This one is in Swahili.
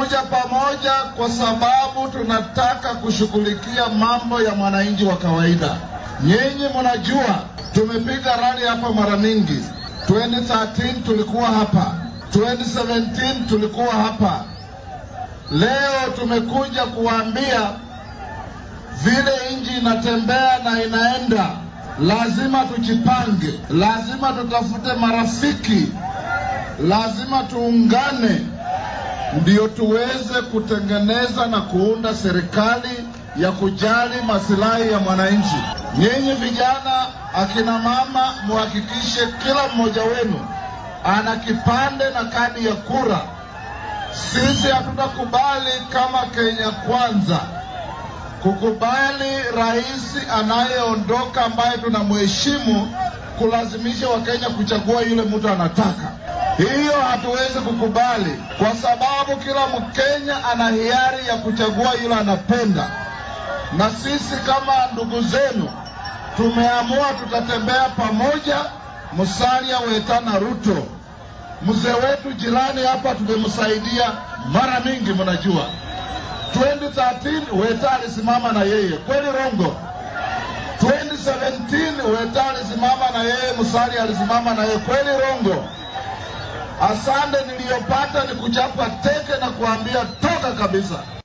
Tumekuja pamoja kwa sababu tunataka kushughulikia mambo ya mwananchi wa kawaida. Nyinyi mnajua tumepiga rally hapa mara mingi. 2013 tulikuwa hapa, 2017 tulikuwa hapa. Leo tumekuja kuambia vile nchi inatembea na inaenda, lazima tujipange, lazima tutafute marafiki, lazima tuungane ndio tuweze kutengeneza na kuunda serikali ya kujali maslahi ya mwananchi. Nyinyi vijana, akina mama, muhakikishe kila mmoja wenu ana kipande na kadi ya kura. Sisi hatutakubali kama Kenya Kwanza kukubali rais anayeondoka ambaye tunamheshimu kulazimisha Wakenya kuchagua yule mtu anataka. Hiyo hatuwezi kukubali, kwa sababu kila Mkenya ana hiari ya kuchagua yule anapenda. Na sisi kama ndugu zenu tumeamua tutatembea pamoja. Musalia Wetana Ruto, mzee wetu jirani hapa, tumemsaidia mara mingi, mnajua. 2013 Wetana alisimama na yeye, kweli rongo? 2017 Wetana alisimama na yeye, Musalia alisimama na yeye, kweli rongo? Asante niliyopata ni kuchapa teke na kuambia toka kabisa.